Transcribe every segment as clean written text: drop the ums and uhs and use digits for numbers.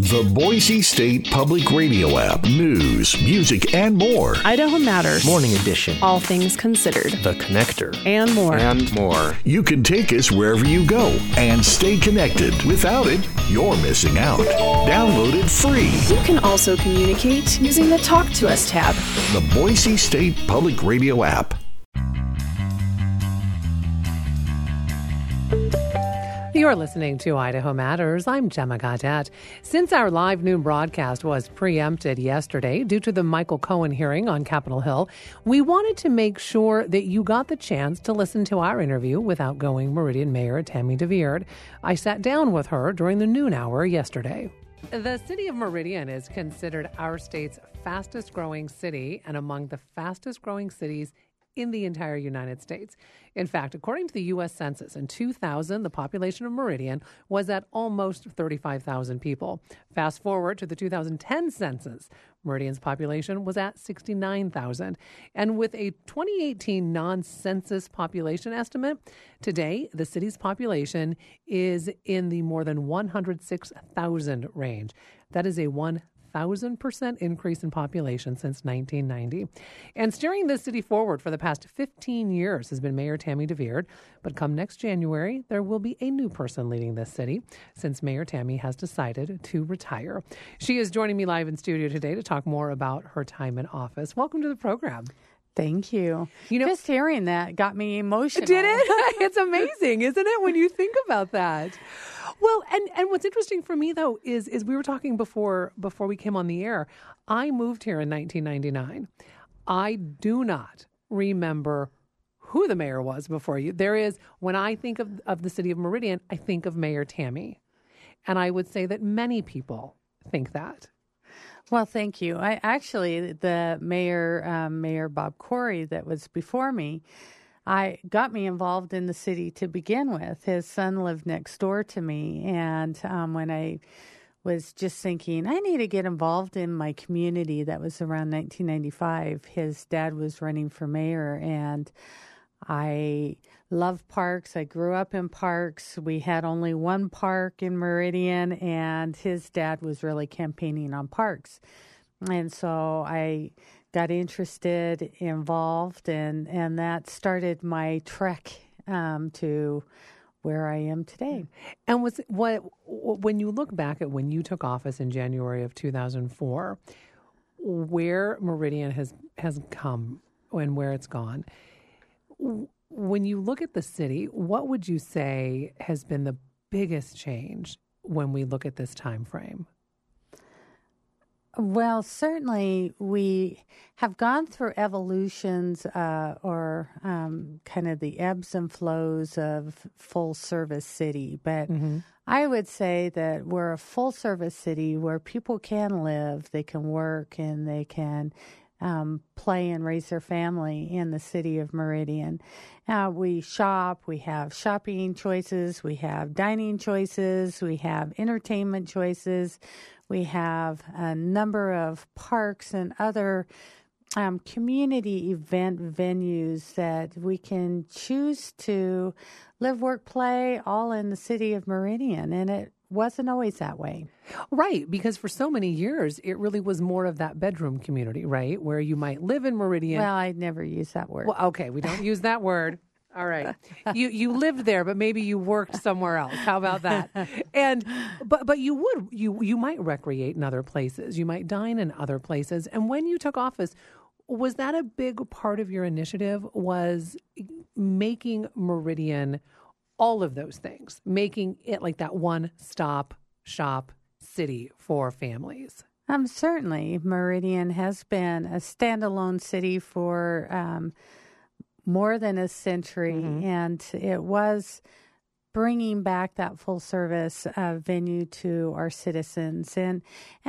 The Boise State Public Radio app. News, music, and more. Idaho Matters. Morning Edition. All things considered. The Connector. And more. And more. You can take us wherever you go and stay connected. Without it, you're missing out. Download it free. You can also communicate using the Talk to Us tab. The Boise State Public Radio app. You're listening to Idaho Matters. I'm Gemma Gaudette. Since our live noon broadcast was preempted yesterday due to the Michael Cohen hearing on Capitol Hill, we wanted to make sure that you got the chance to listen to our interview with outgoing Meridian Mayor Tammy DeVeard. I sat down with her during the noon hour yesterday. The city of Meridian is considered our state's fastest growing city and among the fastest growing cities in the entire United States. In fact, according to the U.S. Census, in 2000, the population of Meridian was at almost 35,000 people. Fast forward to the 2010 census, Meridian's population was at 69,000. And with a 2018 non-census population estimate, today the city's population is in the more than 106,000 range. That is a 1,000% increase in population since 1990. And steering this city forward for the past 15 years has been Mayor Tammy DeVeard. But come next January, there will be a new person leading this city since Mayor Tammy has decided to retire. She is joining me live in studio today to talk more about her time in office. Welcome to the program. Thank you. You know, just hearing that got me emotional. Did it? It's amazing, isn't it, when you think about that? Well, and what's interesting for me, though, is we were talking before we came on the air. I moved here in 1999. I do not remember who the mayor was before you. There is, when I think of the city of Meridian, I think of Mayor Tammy. And I would say that many people think that. Well, thank you. I actually, the Mayor Bob Corey that was before me, got me involved in the city to begin with. His son lived next door to me, and when I was just thinking, I need to get involved in my community, that was around 1995. His dad was running for mayor, and I love parks. I grew up in parks. We had only one park in Meridian, and his dad was really campaigning on parks. And so I got interested, involved, and that started my trek to where I am today. And when you look back at when you took office in January of 2004, where Meridian has come and where it's gone, when you look at the city, what would you say has been the biggest change when we look at this time frame? Well, certainly we have gone through evolutions or kind of the ebbs and flows of full-service city. But I would say that we're a full-service city where people can live, they can work, and they can play and raise their family in the city of Meridian. We shop, we have shopping choices, we have dining choices, we have entertainment choices, we have a number of parks and other community event venues that we can choose to live, work, play all in the city of Meridian. And it wasn't always that way. Right, because for so many years, it really was more of that bedroom community, right, where you might live in Meridian. Well, I'd never use that word. Well, okay, we don't use that word. All right. You lived there, but maybe you worked somewhere else. How about that? And but you might recreate in other places. You might dine in other places. And when you took office, was that a big part of your initiative? Was making Meridian all of those things, making it like that one-stop shop city for families? Certainly. Meridian has been a standalone city for more than a century, and it was bringing back that full-service venue to our citizens. And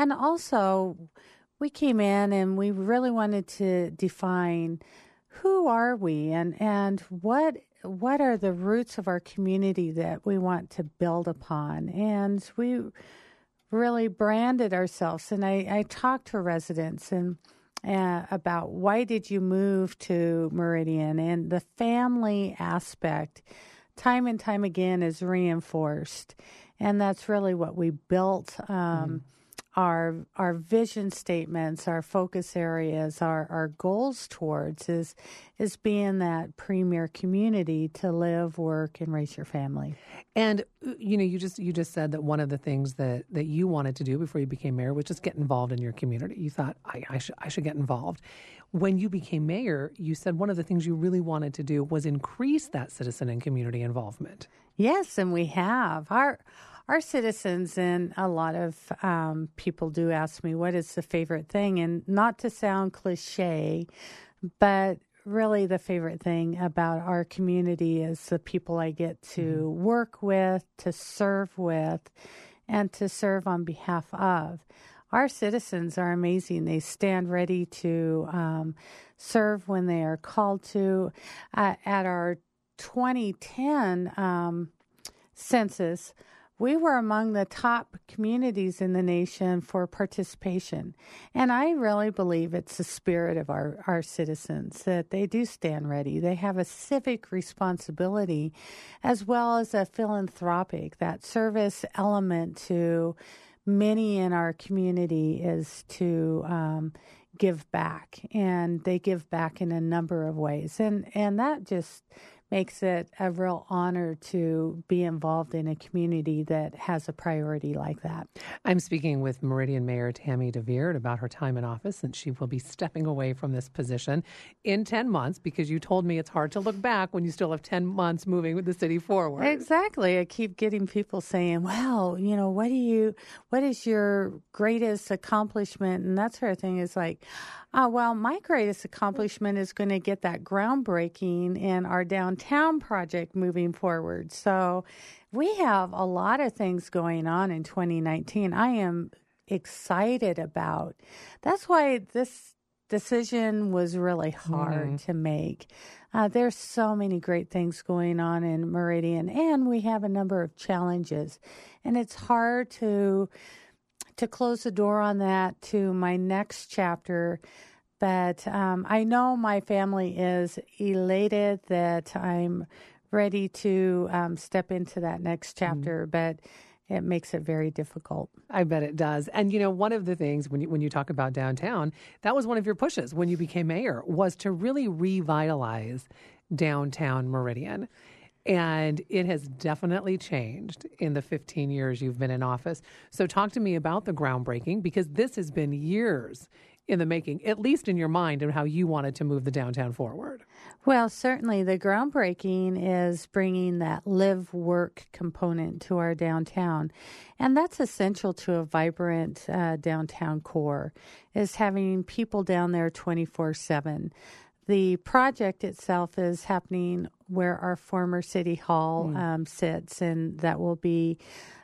also, we came in and we really wanted to define who are we and what are the roots of our community that we want to build upon. And we really branded ourselves. And I talked to residents and about why did you move to Meridian, and the family aspect time and time again is reinforced. And that's really what we built our vision statements, our focus areas, our goals towards is being that premier community to live, work, and raise your family. And you just said that one of the things that you wanted to do before you became mayor was just get involved in your community. You thought I should get involved. When you became mayor, you said one of the things you really wanted to do was increase that citizen and community involvement. Yes, and we have our citizens, and a lot of people do ask me, what is the favorite thing? And not to sound cliche, but really the favorite thing about our community is the people I get to work with, to serve with, and to serve on behalf of. Our citizens are amazing. They stand ready to serve when they are called to. At our 2010 census, we were among the top communities in the nation for participation. And I really believe it's the spirit of our citizens that they do stand ready. They have a civic responsibility as well as a philanthropic. That service element to many in our community is to give back. And they give back in a number of ways. And that just makes it a real honor to be involved in a community that has a priority like that. I'm speaking with Meridian Mayor Tammy DeVere about her time in office, and she will be stepping away from this position in 10 months because you told me it's hard to look back when you still have 10 months moving with the city forward. Exactly. I keep getting people saying, well, what is your greatest accomplishment? And that sort of thing is like, well, my greatest accomplishment is going to get that groundbreaking in our downtown project moving forward. So we have a lot of things going on in 2019. I am excited about. That's why this decision was really hard to make. There's so many great things going on in Meridian, and we have a number of challenges. And it's hard to close the door on that to my next chapter. But I know my family is elated that I'm ready to step into that next chapter, but it makes it very difficult. I bet it does. And, one of the things when you talk about downtown, that was one of your pushes when you became mayor, was to really revitalize downtown Meridian. And it has definitely changed in the 15 years you've been in office. So talk to me about the groundbreaking, because this has been years in the making, at least in your mind, and how you wanted to move the downtown forward. Well, certainly the groundbreaking is bringing that live-work component to our downtown. And that's essential to a vibrant downtown core, is having people down there 24/7. The project itself is happening where our former city hall sits, and that will be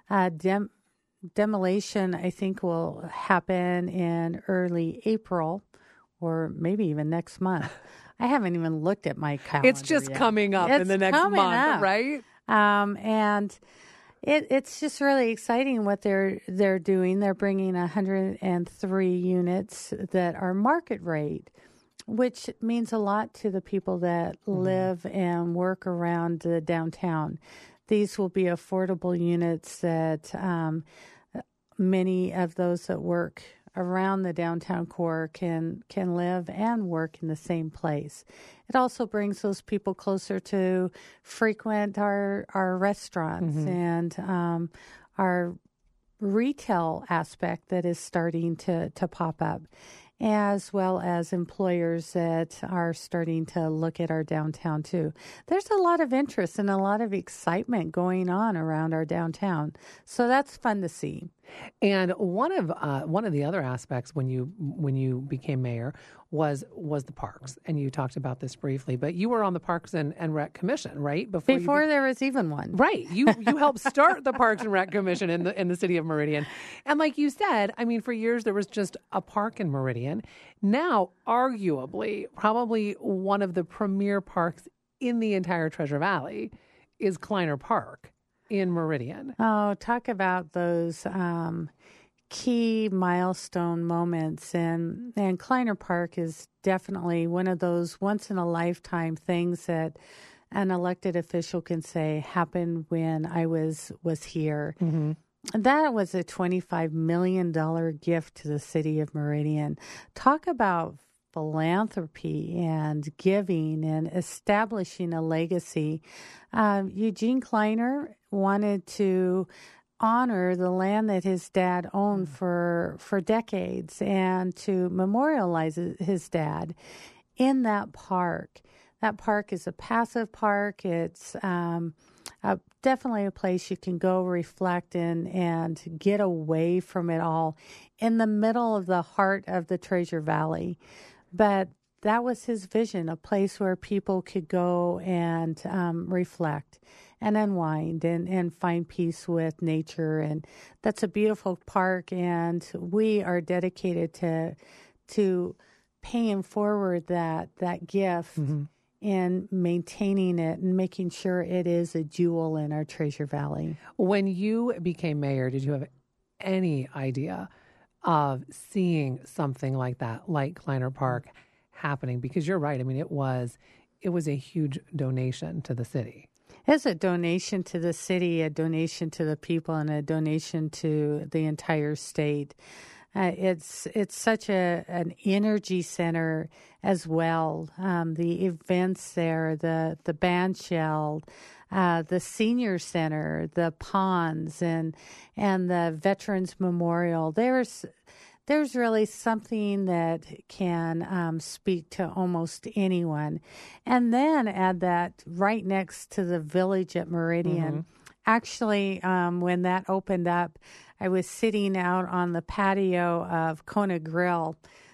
demolition, I think, will happen in early April or maybe even next month. I haven't even looked at my calendar It's just yet. coming up in the next month, right? And it's just really exciting what they're doing. They're bringing 103 units that are market rate, which means a lot to the people that live and work around the downtown. These will be affordable units that many of those that work around the downtown core can live and work in the same place. It also brings those people closer to frequent our restaurants and our retail aspect that is starting to pop up, as well as employers that are starting to look at our downtown too. There's a lot of interest and a lot of excitement going on around our downtown. So that's fun to see. And one of the other aspects when you became mayor was the parks, and you talked about this briefly. But you were on the Parks and Rec Commission, right? Before there was even one, right? You helped start the Parks and Rec Commission in the city of Meridian, and like you said, I mean, for years there was just a park in Meridian. Now, arguably, probably one of the premier parks in the entire Treasure Valley is Kleiner Park in Meridian. Oh, talk about those key milestone moments. And Kleiner Park is definitely one of those once-in-a-lifetime things that an elected official can say happened when I was here. That was a $25 million gift to the city of Meridian. Talk about philanthropy and giving and establishing a legacy. Eugene Kleiner wanted to honor the land that his dad owned for decades and to memorialize his dad in that park. That park is a passive park. It's definitely a place you can go reflect in and get away from it all in the middle of the heart of the Treasure Valley. But that was his vision, a place where people could go and reflect and unwind and find peace with nature. And that's a beautiful park, and we are dedicated to paying forward that gift and maintaining it and making sure it is a jewel in our Treasure Valley. When you became mayor, did you have any idea of seeing something like that, like Kleiner Park, happening? Because you're right. I mean, it was a huge donation to the city. It's a donation to the city, a donation to the people, and a donation to the entire state. It's such an energy center as well. The events there, the band shell, the senior center, the ponds, and the Veterans Memorial. There's really something that can speak to almost anyone. And then add that right next to the village at Meridian. Actually, when that opened up, I was sitting out on the patio of Kona Grill,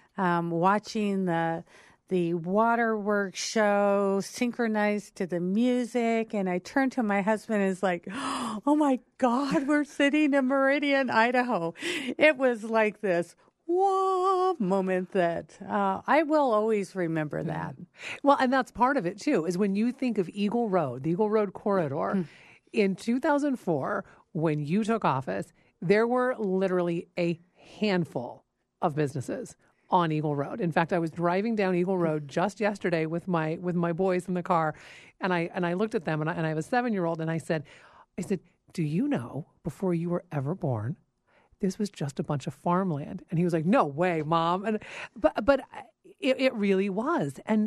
watching the waterworks show synchronized to the music. And I turned to my husband and was like, oh my God, we're sitting in Meridian, Idaho. It was like this whoa moment that I will always remember that. Well, and that's part of it too, is when you think of Eagle Road, the Eagle Road corridor, in 2004, when you took office, there were literally a handful of businesses on Eagle Road. In fact, I was driving down Eagle Road just yesterday with my boys in the car, and I looked at them, and I have a 7-year-old, and I said, do you know, before you were ever born, this was just a bunch of farmland? And he was like, no way, Mom. But it really was. And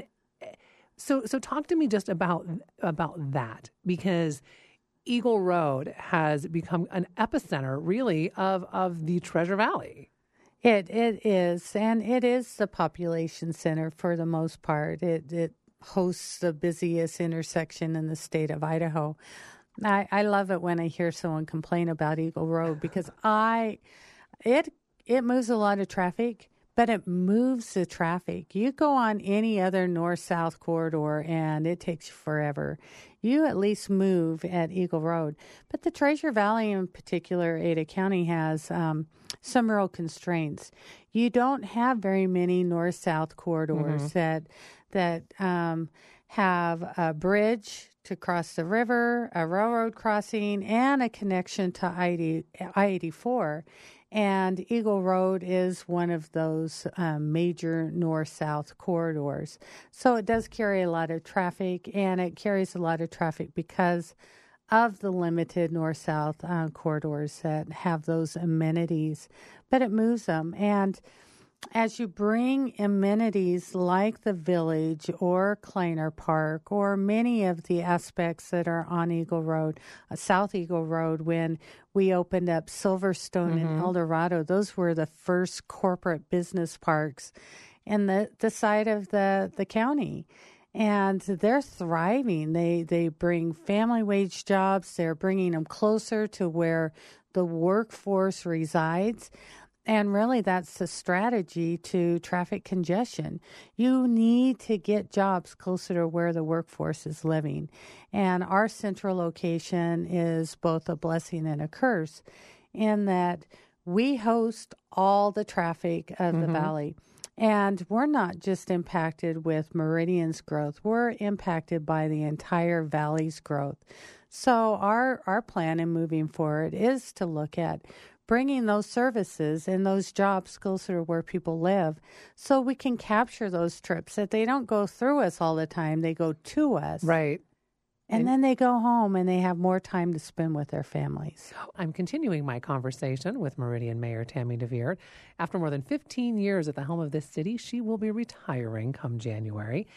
so talk to me just about that, because Eagle Road has become an epicenter, really, of the Treasure Valley. It is, and it is the population center for the most part. It hosts the busiest intersection in the state of Idaho. I love it when I hear someone complain about Eagle Road, because it moves a lot of traffic, but it moves the traffic. You go on any other north-south corridor and it takes you forever. You at least move at Eagle Road. But the Treasure Valley in particular, Ada County, has some real constraints. You don't have very many north-south corridors that have a bridge to cross the river, a railroad crossing, and a connection to I-84. And Eagle Road is one of those major north-south corridors. So it does carry a lot of traffic, and it carries a lot of traffic because of the limited north-south corridors that have those amenities. But it moves them. And as you bring amenities like the village or Kleiner Park or many of the aspects that are on Eagle Road, South Eagle Road, when we opened up Silverstone and El Dorado, those were the first corporate business parks in the side of the county. And they're thriving. They bring family wage jobs. They're bringing them closer to where the workforce resides. And really, that's the strategy to traffic congestion. You need to get jobs closer to where the workforce is living. And our central location is both a blessing and a curse in that we host all the traffic of the valley. And we're not just impacted with Meridian's growth. We're impacted by the entire valley's growth. So our plan in moving forward is to look at bringing those services and those jobs closer to where people live so we can capture those trips, that they don't go through us all the time. They go to us. Right. And then they go home and they have more time to spend with their families. I'm continuing my conversation with Meridian Mayor Tammy DeVere. After more than 15 years at the helm of this city, she will be retiring come January.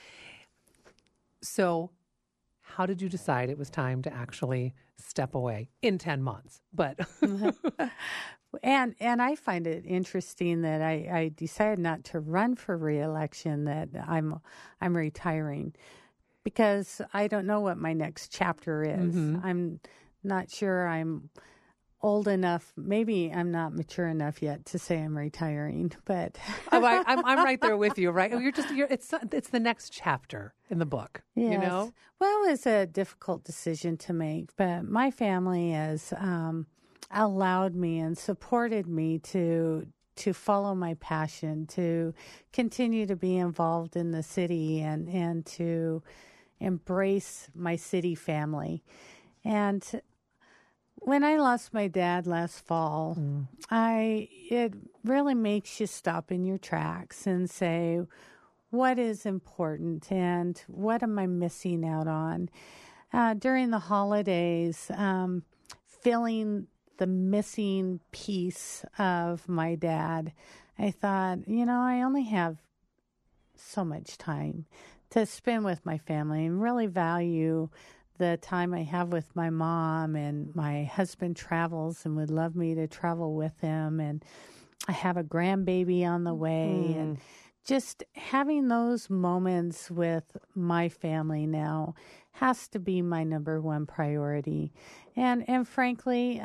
So how did you decide it was time to actually step away in 10 months? But And I find it interesting that I decided not to run for re-election, that I'm retiring, because I don't know what my next chapter is. I'm not sure I'm old enough. Maybe I'm not mature enough yet to say I'm retiring, but I'm right there with you, right? It's the next chapter in the book, yes. You know? Well, it's a difficult decision to make, but my family has allowed me and supported me to follow my passion, to continue to be involved in the city and to embrace my city family. And when I lost my dad last fall, it really makes you stop in your tracks and say, what is important and what am I missing out on? During the holidays, feeling the missing piece of my dad, I thought, I only have so much time to spend with my family and really value the time I have with my mom. And my husband travels and would love me to travel with him. And I have a grandbaby on the way. And just having those moments with my family now has to be my number one priority. And frankly,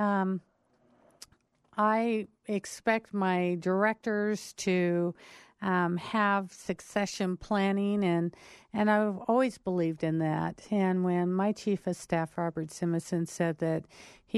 I expect my directors to have succession planning, and I've always believed in that. And when my chief of staff, Robert Simison, said that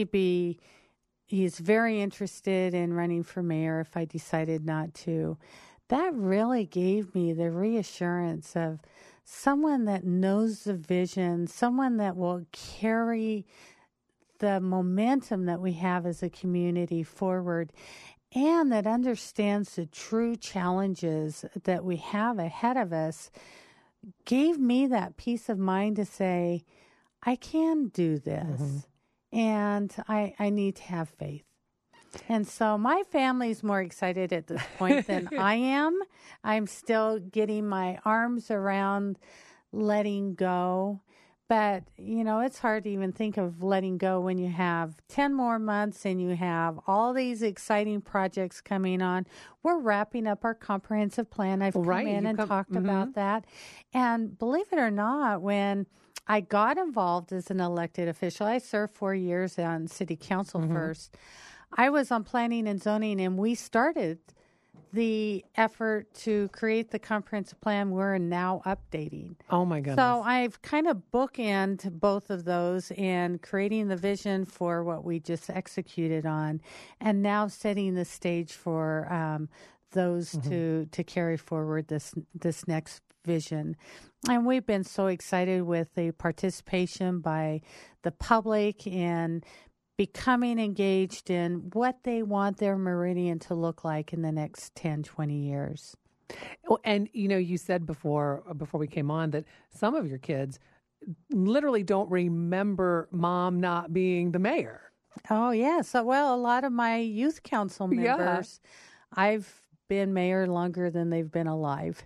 he's very interested in running for mayor if I decided not to, that really gave me the reassurance of someone that knows the vision, someone that will carry the momentum that we have as a community forward, and that understands the true challenges that we have ahead of us, gave me that peace of mind to say, I can do this, and I need to have faith. And so my family's more excited at this point than I am. I'm still getting my arms around letting go. But, it's hard to even think of letting go when you have 10 more months and you have all these exciting projects coming on. We're wrapping up our comprehensive plan. I've come in and talked about that. And believe it or not, when I got involved as an elected official, I served 4 years on city council first. I was on planning and zoning, and we started the effort to create the comprehensive plan we're now updating. Oh, my goodness. So I've kind of bookended both of those and creating the vision for what we just executed on, and now setting the stage for those to carry forward this next vision. And we've been so excited with the participation by the public and becoming engaged in what they want their Meridian to look like in the next 10, 20 years. Oh, and, you said before we came on that some of your kids literally don't remember mom not being the mayor. Oh, yeah. So, a lot of my youth council members, I've been mayor longer than they've been alive.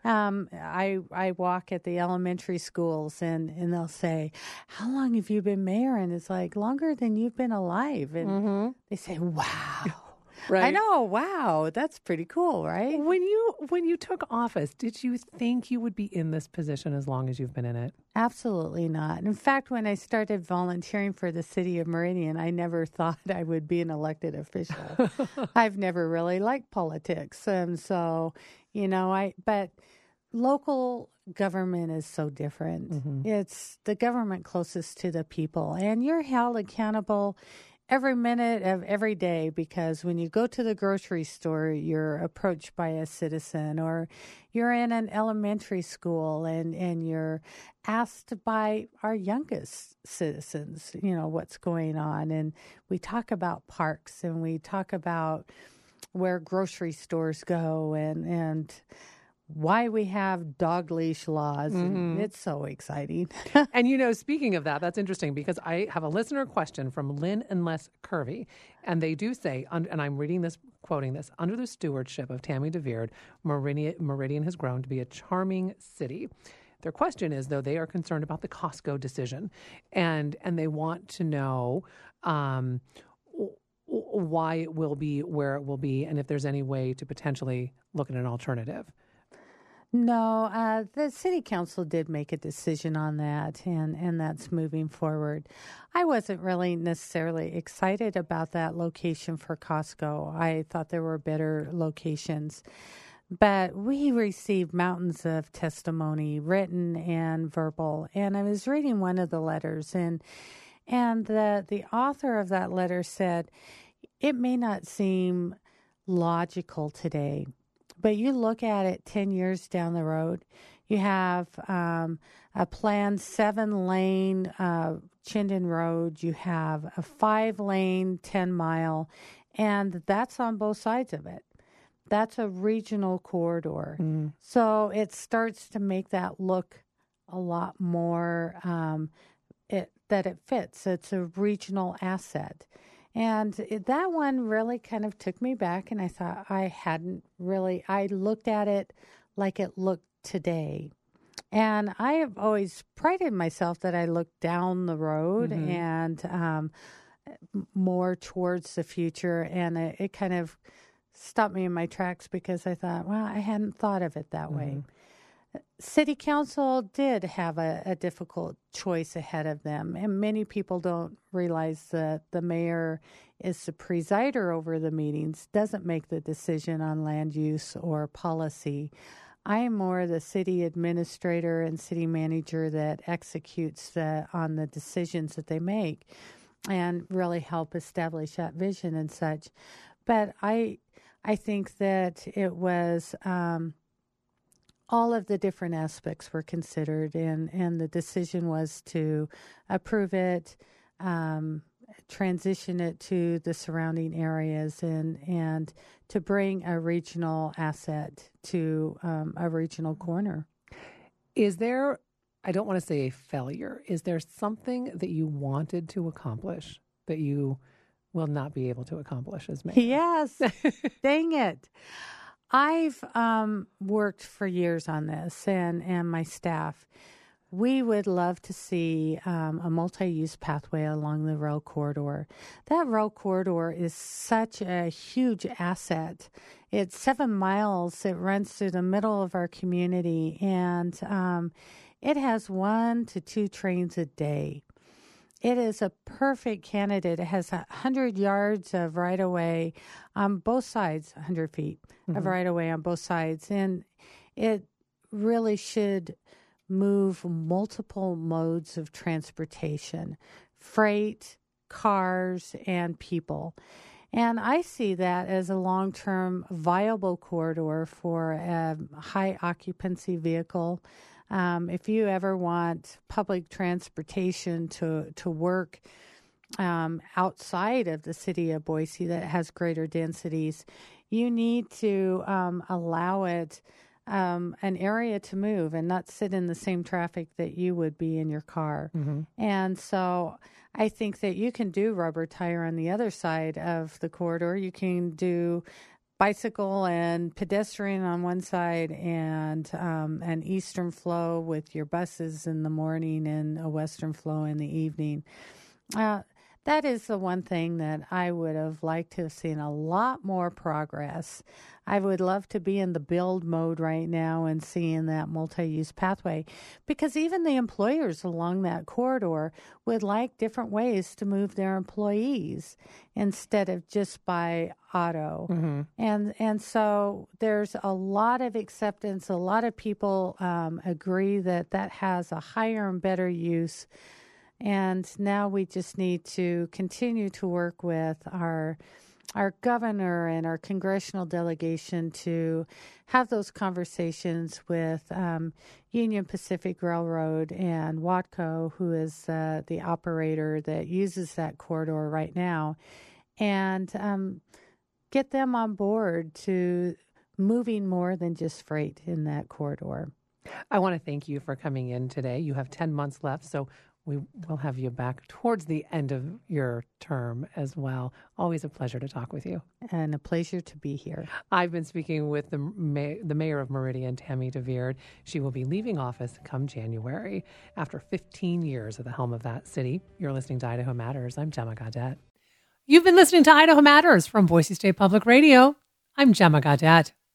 I walk at the elementary schools and they'll say, how long have you been mayor? And it's like, longer than you've been alive. And they say, wow. Right. I know. Wow. That's pretty cool, right? When you took office, did you think you would be in this position as long as you've been in it? Absolutely not. In fact, when I started volunteering for the city of Meridian, I never thought I would be an elected official. I've never really liked politics. And so, but local government is so different. It's the government closest to the people, and you're held accountable every minute of every day, because when you go to the grocery store, you're approached by a citizen, or you're in an elementary school and you're asked by our youngest citizens, what's going on. And we talk about parks and we talk about where grocery stores go. And why we have dog leash laws. And it's so exciting. And, speaking of that, that's interesting because I have a listener question from Lynn and Les Curvy. And they do say, and I'm reading this, quoting this, under the stewardship of Tammy DeVeard, Meridian has grown to be a charming city. Their question is, though, they are concerned about the Costco decision. And they want to know why it will be where it will be and if there's any way to potentially look at an alternative. No, the city council did make a decision on that, and that's moving forward. I wasn't really necessarily excited about that location for Costco. I thought there were better locations. But we received mountains of testimony, written and verbal. And I was reading one of the letters, and the author of that letter said, it may not seem logical today, but you look at it 10 years down the road, you have a planned 7-lane Chinden Road, you have a 5-lane 10-mile, and that's on both sides of it. That's a regional corridor. So it starts to make that look a lot more that it fits. It's a regional asset. And that one really kind of took me back, and I thought I looked at it like it looked today. And I have always prided myself that I looked down the road and more towards the future, and it kind of stopped me in my tracks because I thought, well, I hadn't thought of it that way. City Council did have a difficult choice ahead of them, and many people don't realize that the mayor is the presider over the meetings, doesn't make the decision on land use or policy. I am more the city administrator and city manager that executes on the decisions that they make and really help establish that vision and such. But I think that it was all of the different aspects were considered, and the decision was to approve it, transition it to the surrounding areas, and to bring a regional asset to a regional corner. Is there, I don't want to say a failure, is there something that you wanted to accomplish that you will not be able to accomplish as mayor? Yes. Dang it. I've worked for years on this, and my staff. We would love to see a multi-use pathway along the rail corridor. That rail corridor is such a huge asset. It's 7 miles. It runs through the middle of our community, and it has 1 to 2 trains a day. It is a perfect candidate. It has 100 yards of right-of-way on both sides, 100 feet of right-of-way on both sides. And it really should move multiple modes of transportation, freight, cars, and people. And I see that as a long-term viable corridor for a high occupancy vehicle. If you ever want public transportation to work outside of the city of Boise that has greater densities, you need to allow it an area to move and not sit in the same traffic that you would be in your car. And so I think that you can do rubber tire on the other side of the corridor. You can do bicycle and pedestrian on one side, and an eastern flow with your buses in the morning and a western flow in the evening. That is the one thing that I would have liked to have seen a lot more progress. I would love to be in the build mode right now and seeing that multi-use pathway, because even the employers along that corridor would like different ways to move their employees instead of just by auto. And so there's a lot of acceptance. A lot of people agree that has a higher and better use. And now we just need to continue to work with our governor and our congressional delegation to have those conversations with Union Pacific Railroad and Watco, who is the operator that uses that corridor right now, and get them on board to moving more than just freight in that corridor. I want to thank you for coming in today. You have 10 months left, so we will have you back towards the end of your term as well. Always a pleasure to talk with you. And a pleasure to be here. I've been speaking with the mayor of Meridian, Tammy DeVeard. She will be leaving office come January after 15 years at the helm of that city. You're listening to Idaho Matters. I'm Gemma Gaudette. You've been listening to Idaho Matters from Boise State Public Radio. I'm Gemma Gaudette.